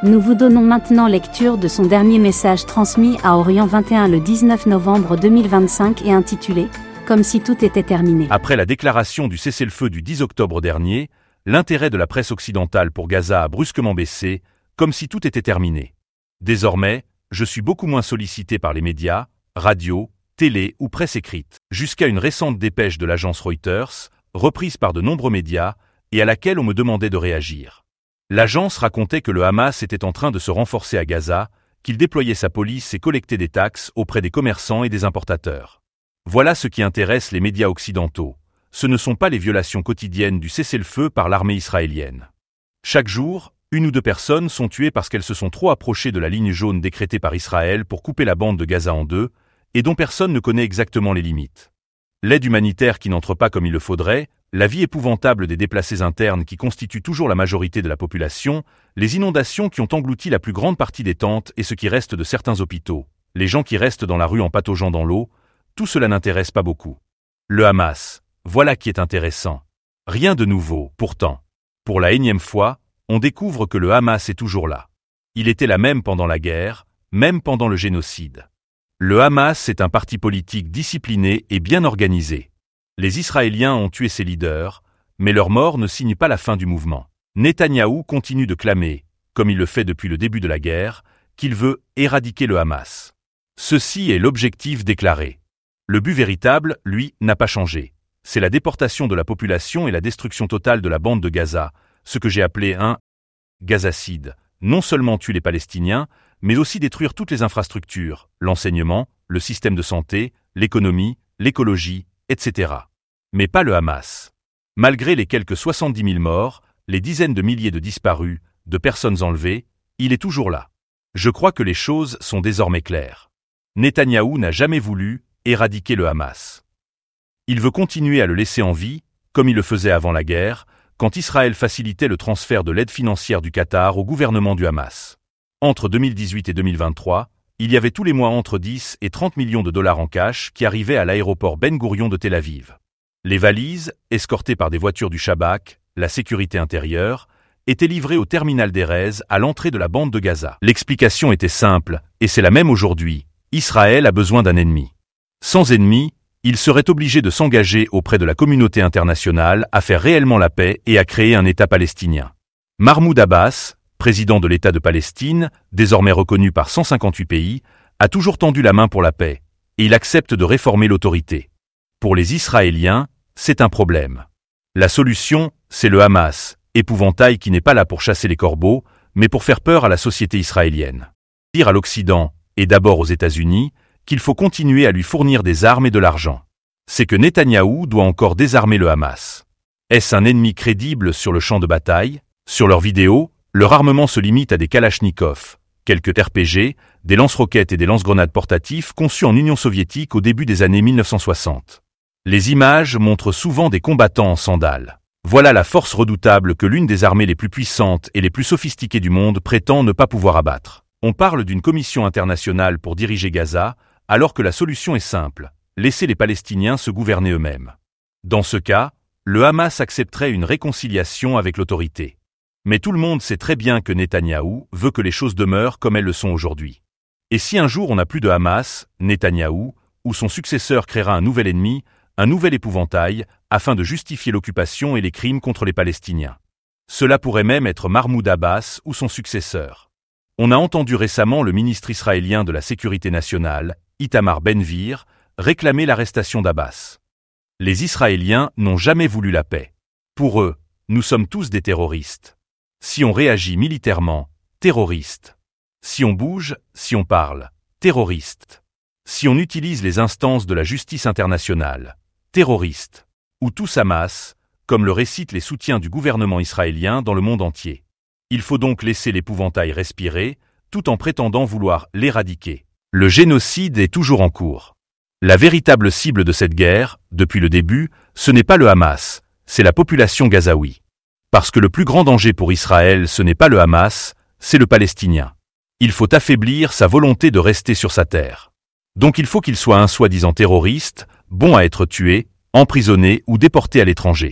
Nous vous donnons maintenant lecture de son dernier message transmis à Orient 21 le 19 novembre 2025 et intitulé « Comme si tout était terminé ». Après la déclaration du cessez-le-feu du 10 octobre dernier, l'intérêt de la presse occidentale pour Gaza a brusquement baissé, comme si tout était terminé. Désormais, je suis beaucoup moins sollicité par les médias, radio, télé ou presse écrite, jusqu'à une récente dépêche de l'agence Reuters, reprise par de nombreux médias, et à laquelle on me demandait de réagir. L'agence racontait que le Hamas était en train de se renforcer à Gaza, qu'il déployait sa police et collectait des taxes auprès des commerçants et des importateurs. Voilà ce qui intéresse les médias occidentaux. Ce ne sont pas les violations quotidiennes du cessez-le-feu par l'armée israélienne. Chaque jour, 1 ou 2 personnes sont tuées parce qu'elles se sont trop approchées de la ligne jaune décrétée par Israël pour couper la bande de Gaza en deux, et dont personne ne connaît exactement les limites. L'aide humanitaire qui n'entre pas comme il le faudrait, la vie épouvantable des déplacés internes qui constituent toujours la majorité de la population, les inondations qui ont englouti la plus grande partie des tentes et ce qui reste de certains hôpitaux, les gens qui restent dans la rue en pataugeant dans l'eau, tout cela n'intéresse pas beaucoup. Le Hamas, voilà qui est intéressant. Rien de nouveau, pourtant. Pour la énième fois, on découvre que le Hamas est toujours là. Il était là même pendant la guerre, même pendant le génocide. Le Hamas est un parti politique discipliné et bien organisé. Les Israéliens ont tué ses leaders, mais leur mort ne signe pas la fin du mouvement. Netanyahou continue de clamer, comme il le fait depuis le début de la guerre, qu'il veut éradiquer le Hamas. Ceci est l'objectif déclaré. Le but véritable, lui, n'a pas changé. C'est la déportation de la population et la destruction totale de la bande de Gaza, ce que j'ai appelé un gazacide. Non seulement tuer les Palestiniens, mais aussi détruire toutes les infrastructures, l'enseignement, le système de santé, l'économie, l'écologie, etc. Mais pas le Hamas. Malgré les quelques 70 000 morts, les dizaines de milliers de disparus, de personnes enlevées, il est toujours là. Je crois que les choses sont désormais claires. Netanyahou n'a jamais voulu éradiquer le Hamas. Il veut continuer à le laisser en vie, comme il le faisait avant la guerre, quand Israël facilitait le transfert de l'aide financière du Qatar au gouvernement du Hamas. Entre 2018 et 2023, il y avait tous les mois entre 10 et 30 millions de dollars en cash qui arrivaient à l'aéroport Ben Gourion de Tel Aviv. Les valises, escortées par des voitures du Shabak, la sécurité intérieure, étaient livrées au terminal d'Erez à l'entrée de la bande de Gaza. L'explication était simple, et c'est la même aujourd'hui. Israël a besoin d'un ennemi. Sans ennemi, il serait obligé de s'engager auprès de la communauté internationale à faire réellement la paix et à créer un État palestinien. Mahmoud Abbas, président de l'État de Palestine, désormais reconnu par 158 pays, a toujours tendu la main pour la paix, et il accepte de réformer l'autorité. Pour les Israéliens, c'est un problème. La solution, c'est le Hamas, épouvantail qui n'est pas là pour chasser les corbeaux, mais pour faire peur à la société israélienne. Dire à l'Occident, et d'abord aux États-Unis, qu'il faut continuer à lui fournir des armes et de l'argent. C'est que Netanyahou doit encore désarmer le Hamas. Est-ce un ennemi crédible sur le champ de bataille? Sur leurs vidéos, leur armement se limite à des Kalachnikov, quelques RPG, des lance-roquettes et des lance-grenades portatifs conçus en Union soviétique au début des années 1960. Les images montrent souvent des combattants en sandales. Voilà la force redoutable que l'une des armées les plus puissantes et les plus sophistiquées du monde prétend ne pas pouvoir abattre. On parle d'une commission internationale pour diriger Gaza, alors que la solution est simple, laisser les Palestiniens se gouverner eux-mêmes. Dans ce cas, le Hamas accepterait une réconciliation avec l'autorité. Mais tout le monde sait très bien que Netanyahou veut que les choses demeurent comme elles le sont aujourd'hui. Et si un jour on n'a plus de Hamas, Netanyahou, ou son successeur créera un nouvel ennemi, un nouvel épouvantail, afin de justifier l'occupation et les crimes contre les Palestiniens. Cela pourrait même être Mahmoud Abbas ou son successeur. On a entendu récemment le ministre israélien de la Sécurité nationale, Itamar Ben-Gvir, réclamer l'arrestation d'Abbas. Les Israéliens n'ont jamais voulu la paix. Pour eux, nous sommes tous des terroristes. Si on réagit militairement, terroriste. Si on bouge, si on parle, terroriste. Si on utilise les instances de la justice internationale, terroriste. Ou tous Hamas, comme le récitent les soutiens du gouvernement israélien dans le monde entier. Il faut donc laisser l'épouvantail respirer, tout en prétendant vouloir l'éradiquer. Le génocide est toujours en cours. La véritable cible de cette guerre, depuis le début, ce n'est pas le Hamas, c'est la population gazaoui. Parce que le plus grand danger pour Israël, ce n'est pas le Hamas, c'est le Palestinien. Il faut affaiblir sa volonté de rester sur sa terre. Donc il faut qu'il soit un soi-disant terroriste, bon à être tué, emprisonné ou déporté à l'étranger.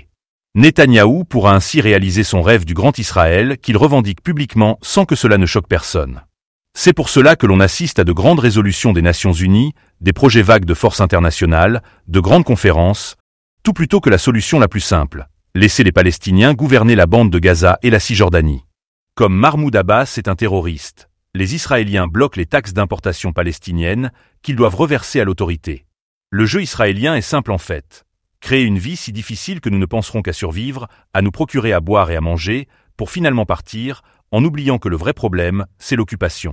Netanyahou pourra ainsi réaliser son rêve du grand Israël qu'il revendique publiquement sans que cela ne choque personne. C'est pour cela que l'on assiste à de grandes résolutions des Nations Unies, des projets vagues de forces internationales, de grandes conférences, tout plutôt que la solution la plus simple, laisser les Palestiniens gouverner la bande de Gaza et la Cisjordanie. Comme Mahmoud Abbas est un terroriste, les Israéliens bloquent les taxes d'importation palestiniennes qu'ils doivent reverser à l'autorité. Le jeu israélien est simple en fait. Créer une vie si difficile que nous ne penserons qu'à survivre, à nous procurer à boire et à manger, pour finalement partir, en oubliant que le vrai problème, c'est l'occupation.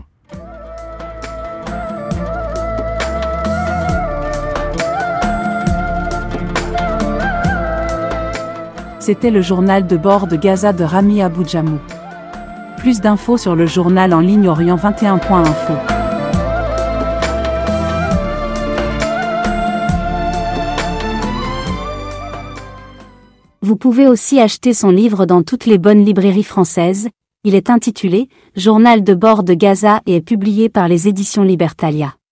C'était le journal de bord de Gaza de Rami Abou-Jamou. Plus d'infos sur le journal en ligne orient21.info. Vous pouvez aussi acheter son livre dans toutes les bonnes librairies françaises. Il est intitulé « Journal de bord de Gaza » et est publié par les éditions Libertalia.